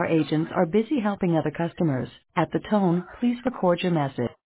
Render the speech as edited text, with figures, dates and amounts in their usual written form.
our agents are busy helping other customers. At the tone, please record your message.